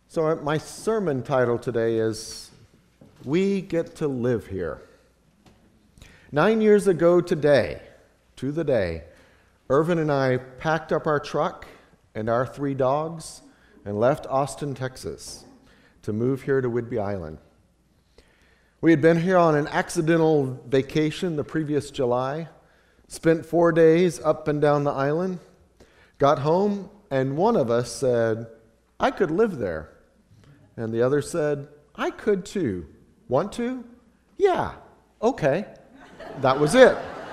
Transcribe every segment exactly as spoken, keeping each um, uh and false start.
So my sermon title today is, We Get to Live Here. Nine years ago today, to the day, Irvin and I packed up our truck and our three dogs and left Austin, Texas, to move here to Whidbey Island. We had been here on an accidental vacation the previous July, spent four days up and down the island, got home, and one of us said, I could live there. And the other said, I could too. Want to? Yeah, okay. That was it.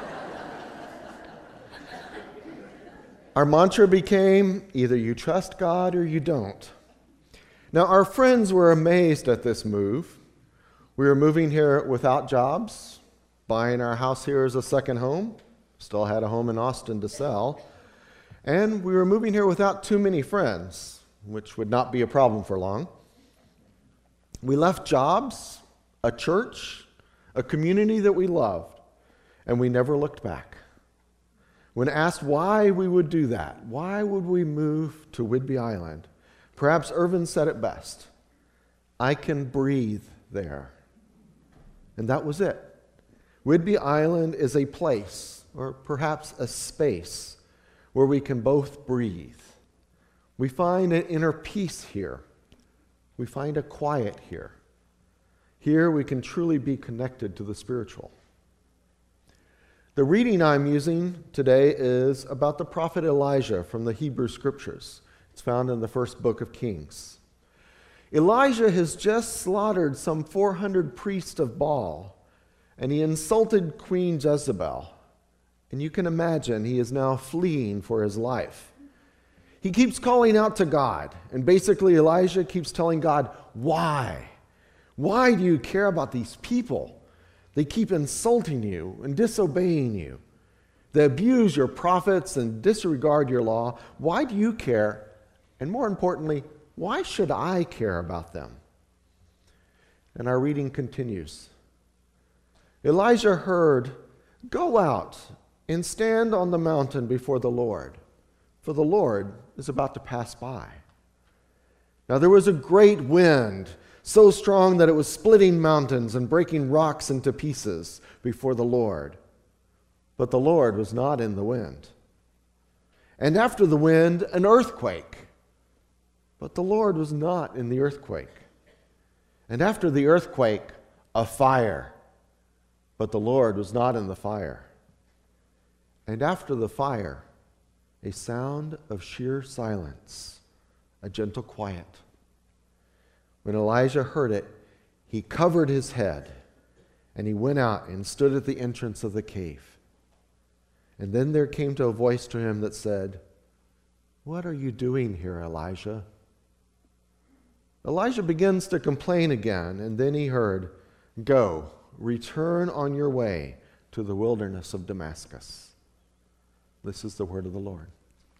Our mantra became, either you trust God or you don't. Now, our friends were amazed at this move. We were moving here without jobs, buying our house here as a second home, still had a home in Austin to sell, and we were moving here without too many friends, which would not be a problem for long. We left jobs, a church, a community that we loved, and we never looked back. When asked why we would do that, why would we move to Whidbey Island, perhaps Irvin said it best, I can breathe there. And that was it. Whidbey Island is a place, or perhaps a space, where we can both breathe. We find an inner peace here. We find a quiet here. Here we can truly be connected to the spiritual. The reading I'm using today is about the prophet Elijah from the Hebrew Scriptures. It's found in the first book of Kings. Elijah has just slaughtered some four hundred priests of Baal, and he insulted Queen Jezebel. And you can imagine he is now fleeing for his life. He keeps calling out to God, and basically Elijah keeps telling God, why? Why do you care about these people? They keep insulting you and disobeying you. They abuse your prophets and disregard your law. Why do you care? And more importantly, why should I care about them? And our reading continues. Elijah heard, go out and stand on the mountain before the Lord, for the Lord is about to pass by. Now there was a great wind, so strong that it was splitting mountains and breaking rocks into pieces before the Lord. But the Lord was not in the wind. And after the wind, an earthquake. But the Lord was not in the earthquake. And after the earthquake, a fire. But the Lord was not in the fire. And after the fire, a sound of sheer silence, a gentle quiet. When Elijah heard it, he covered his head, and he went out and stood at the entrance of the cave. And then there came to a voice to him that said, what are you doing here, Elijah? Elijah begins to complain again, and then he heard, go, return on your way to the wilderness of Damascus. This is the word of the Lord.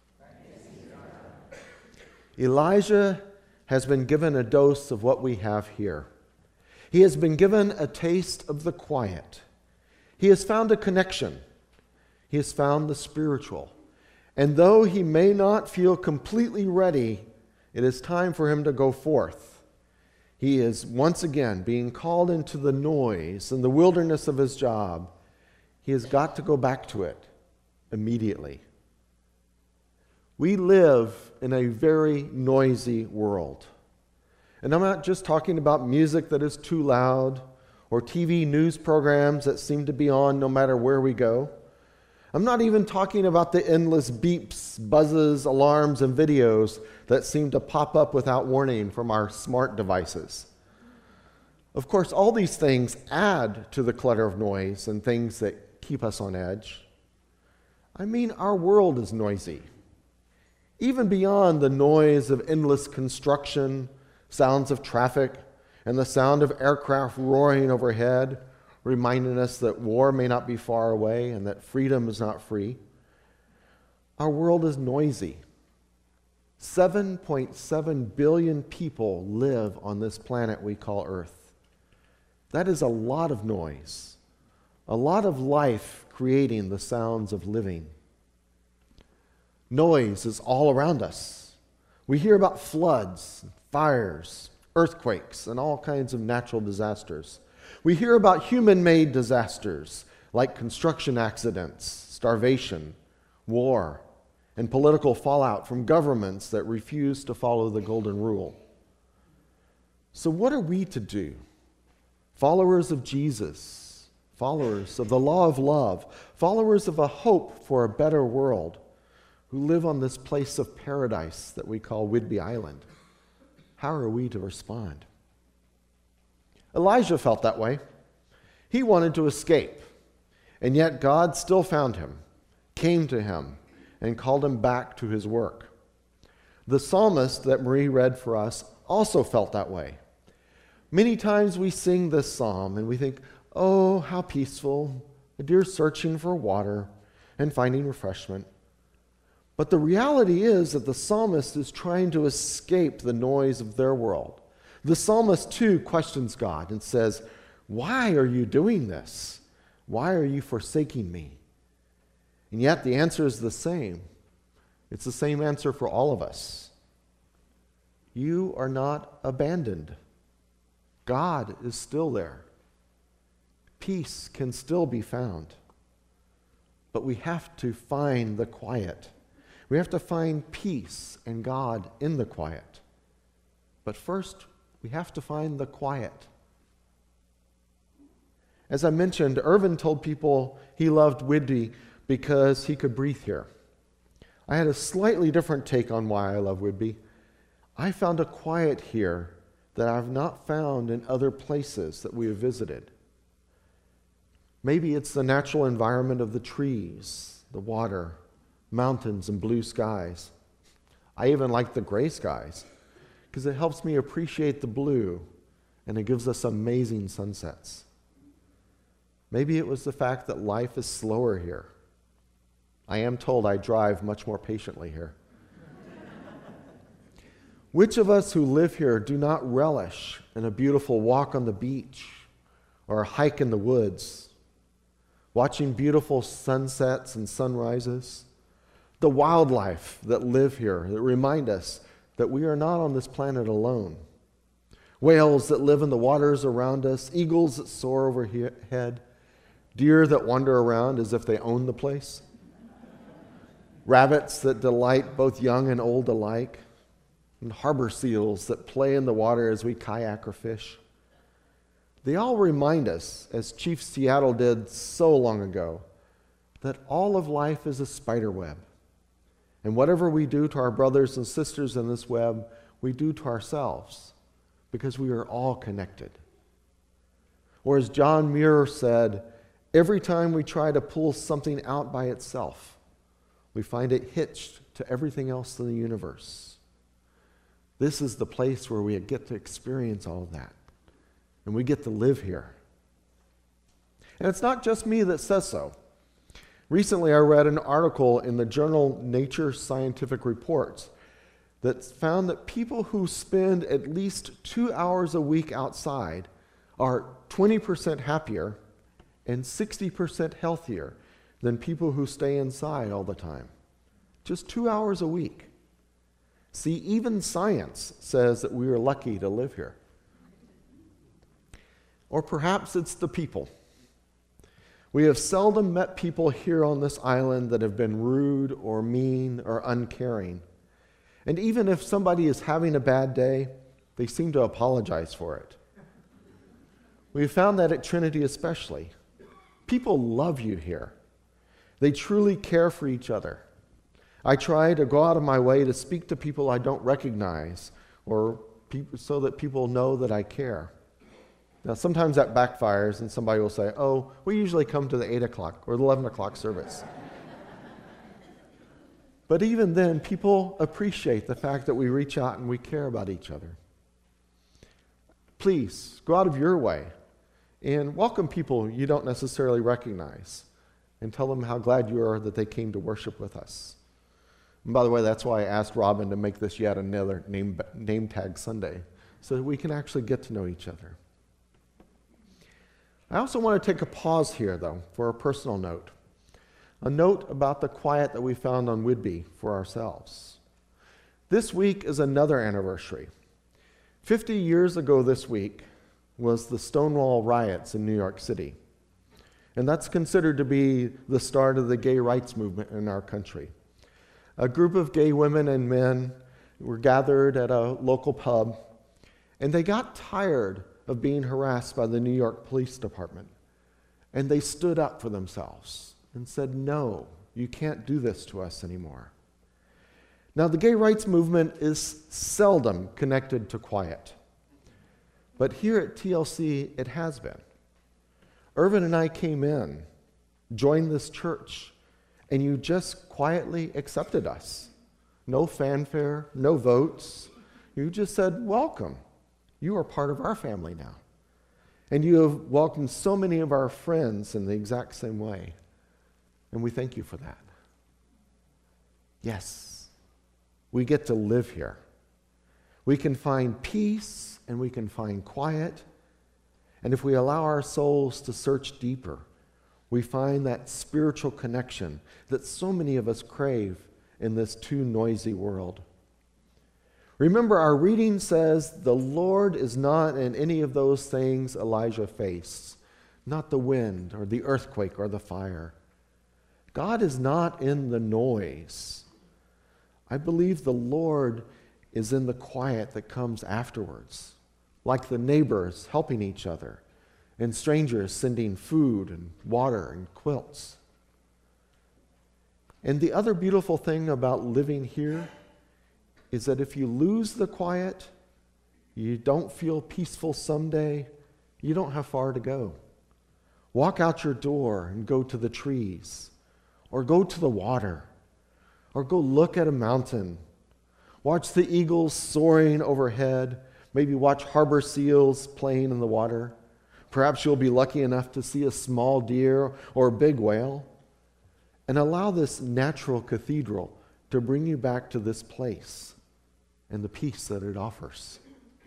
Elijah has been given a dose of what we have here. He has been given a taste of the quiet. He has found a connection. He has found the spiritual. And though he may not feel completely ready, it is time for him to go forth. He is once again being called into the noise and the wilderness of his job. He has got to go back to it immediately. We live in a very noisy world. And I'm not just talking about music that is too loud or T V news programs that seem to be on no matter where we go. I'm not even talking about the endless beeps, buzzes, alarms, and videos that seem to pop up without warning from our smart devices. Of course, all these things add to the clutter of noise and things that keep us on edge. I mean, our world is noisy. Even beyond the noise of endless construction, sounds of traffic, and the sound of aircraft roaring overhead, reminding us that war may not be far away and that freedom is not free. Our world is noisy. seven point seven billion people live on this planet we call Earth. That is a lot of noise, a lot of life creating the sounds of living. Noise is all around us. We hear about floods, fires, earthquakes, and all kinds of natural disasters. We hear about human-made disasters like construction accidents, starvation, war, and political fallout from governments that refuse to follow the golden rule. So what are we to do? Followers of Jesus, followers of the law of love, followers of a hope for a better world, who live on this place of paradise that we call Whidbey Island. How are we to respond? Elijah felt that way. He wanted to escape, and yet God still found him, came to him, and called him back to his work. The psalmist that Marie read for us also felt that way. Many times we sing this psalm and we think, oh, how peaceful, a deer searching for water and finding refreshment. But the reality is that the psalmist is trying to escape the noise of their world. The psalmist, too, questions God and says, why are you doing this? Why are you forsaking me? And yet the answer is the same. It's the same answer for all of us. You are not abandoned. God is still there. Peace can still be found. But we have to find the quiet. We have to find peace and God in the quiet. But first, we have to find the quiet. As I mentioned, Irvin told people he loved Whidbey because he could breathe here. I had a slightly different take on why I love Whidbey. I found a quiet here that I've not found in other places that we have visited. Maybe it's the natural environment of the trees, the water, mountains, and blue skies. I even like the gray skies because it helps me appreciate the blue, and it gives us amazing sunsets. Maybe it was the fact that life is slower here. I am told I drive much more patiently here. Which of us who live here do not relish in a beautiful walk on the beach or a hike in the woods, watching beautiful sunsets and sunrises? The wildlife that live here that remind us that we are not on this planet alone. Whales that live in the waters around us, eagles that soar overhead, deer that wander around as if they own the place, rabbits that delight both young and old alike, and harbor seals that play in the water as we kayak or fish. They all remind us, as Chief Seattle did so long ago, that all of life is a spider web. And whatever we do to our brothers and sisters in this web, we do to ourselves, because we are all connected. Or as John Muir said, every time we try to pull something out by itself, we find it hitched to everything else in the universe. This is the place where we get to experience all of that, and we get to live here. And it's not just me that says so. Recently, I read an article in the journal Nature Scientific Reports that found that people who spend at least two hours a week outside are twenty percent happier and sixty percent healthier than people who stay inside all the time. Just two hours a week. See, even science says that we are lucky to live here. Or perhaps it's the people. We have seldom met people here on this island that have been rude or mean or uncaring. And even if somebody is having a bad day, they seem to apologize for it. We've found that at Trinity especially. People love you here. They truly care for each other. I try to go out of my way to speak to people I don't recognize, or people, so that people know that I care. Now, sometimes that backfires, and somebody will say, oh, we usually come to the eight o'clock or the eleven o'clock service. But even then, people appreciate the fact that we reach out and we care about each other. Please, go out of your way and welcome people you don't necessarily recognize and tell them how glad you are that they came to worship with us. And by the way, that's why I asked Robin to make this yet another name, name tag Sunday, so that we can actually get to know each other. I also want to take a pause here, though, for a personal note. A note about the quiet that we found on Whidbey for ourselves. This week is another anniversary. Fifty years ago this week was the Stonewall riots in New York City. And that's considered to be the start of the gay rights movement in our country. A group of gay women and men were gathered at a local pub, and they got tired of being harassed by the New York Police Department. And they stood up for themselves and said, "No, you can't do this to us anymore." Now, the gay rights movement is seldom connected to quiet. But here at T L C, it has been. Irvin and I came in, joined this church, and you just quietly accepted us. No fanfare, no votes. You just said, "Welcome. You are part of our family now." And you have welcomed so many of our friends in the exact same way. And we thank you for that. Yes, we get to live here. We can find peace and we can find quiet. And if we allow our souls to search deeper, we find that spiritual connection that so many of us crave in this too noisy world. Remember, our reading says, "The Lord is not in any of those things Elijah faced, not the wind or the earthquake or the fire." God is not in the noise. I believe the Lord is in the quiet that comes afterwards, like the neighbors helping each other and strangers sending food and water and quilts. And the other beautiful thing about living here is that if you lose the quiet, you don't feel peaceful someday, you don't have far to go. Walk out your door and go to the trees, or go to the water, or go look at a mountain. Watch the eagles soaring overhead, maybe watch harbor seals playing in the water. Perhaps you'll be lucky enough to see a small deer or a big whale. And allow this natural cathedral to bring you back to this place and the peace that it offers.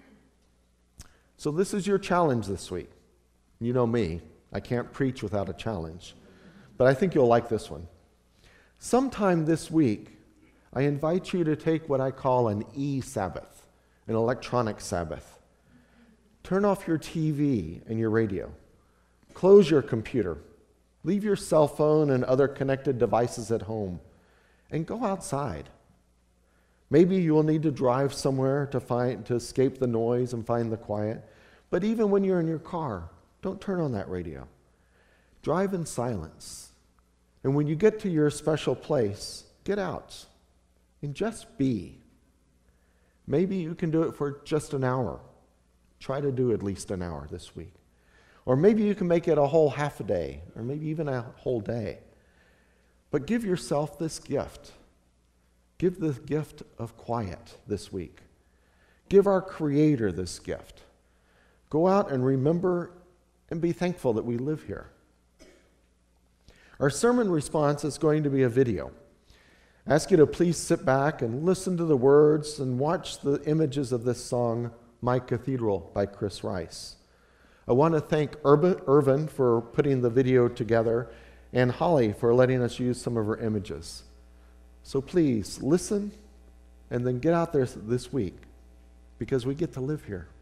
So this is your challenge this week. You know me, I can't preach without a challenge, but I think you'll like this one. Sometime this week, I invite you to take what I call an e-Sabbath, an electronic Sabbath. Turn off your T V and your radio. Close your computer. Leave your cell phone and other connected devices at home, and go outside. Maybe you will need to drive somewhere to find to escape the noise and find the quiet. But even when you're in your car, don't turn on that radio. Drive in silence. And when you get to your special place, get out and just be. Maybe you can do it for just an hour. Try to do at least an hour this week. Or maybe you can make it a whole half a day, or maybe even a whole day. But give yourself this gift. Give the gift of quiet this week. Give our Creator this gift. Go out and remember and be thankful that we live here. Our sermon response is going to be a video. I ask you to please sit back and listen to the words and watch the images of this song, "My Cathedral" by Chris Rice. I want to thank Irvin for putting the video together and Holly for letting us use some of her images. So please listen and then get out there this week because we get to live here.